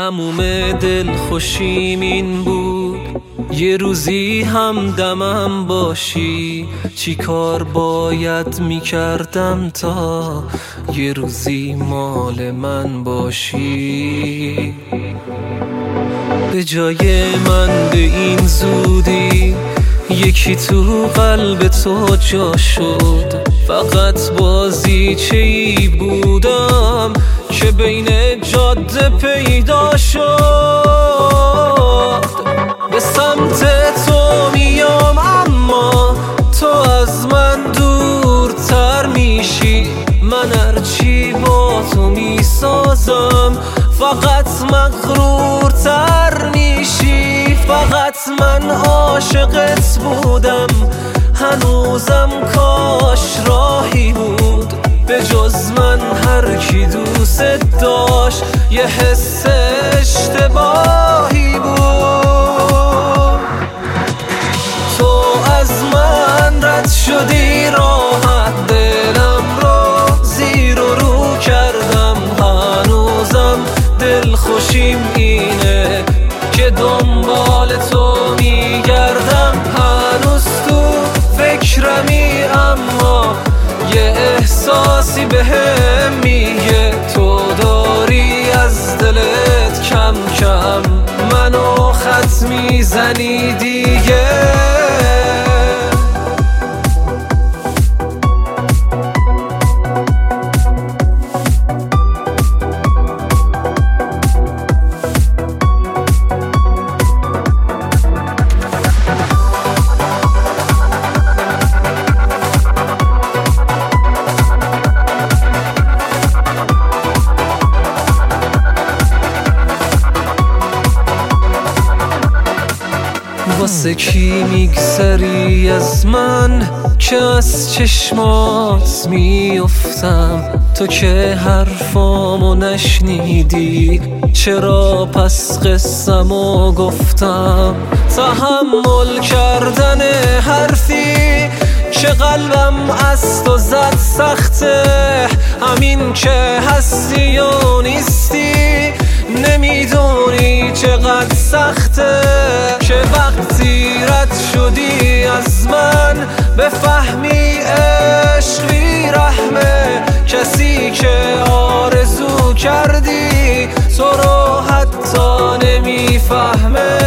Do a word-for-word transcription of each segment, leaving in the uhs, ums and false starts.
تموم دل خوشیم این بود یه روزی هم دمم باشی. چی کار باید میکردم تا یه روزی مال من باشی؟ به جای من به این زودی یکی تو قلب تو جا شد. فقط بازیچه‌ای بودم که بین جاده پیدا شد. به سمت تو میام اما تو از من دورتر میشی. من هرچی با تو میسازم فقط مغرورتر میشی. فقط من عاشقت بودم هنوزم کاش راهی بود. به جز من هر کی دوست داشت یه حس اشتباهی بود. تو از من رد شدی راحت دلم رو زیر و رو کردم. هنوزم دل خوشیم اینه که دنبال تو میگردم. هنوز تو فکرمی اما یه احساسی بهم میگه تو داری از دلت کم کم منو خط میزنی دیگه. واسه کی میگذری از من که از چشمات میافتم؟ تو که حرفامو نشنیدی چرا پس قصه‌مو گفتم؟ تحمل کردن حرفی که قلبم از تو زد سخته. همین که هستی و نیستی نمیدونی چقدر سخته. که وقتی رد شدی از من بفهمی عشق بی رحمه. کسی که آرزو کردی تو رو حتی نمیفهمه.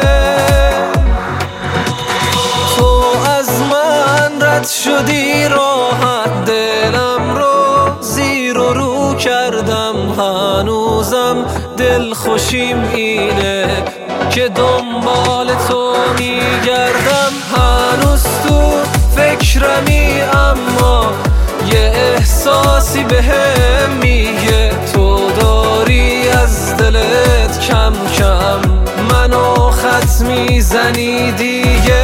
تو از من رد شدی راحت دلم رو زیر و رو کردم. هنوزم دل خوشیم اینه که دنبال تو میگردم. هنوز تو فکرمی اما یه احساسی بهم میگه تو داری از دلت کم کم منو خط میزنی دیگه.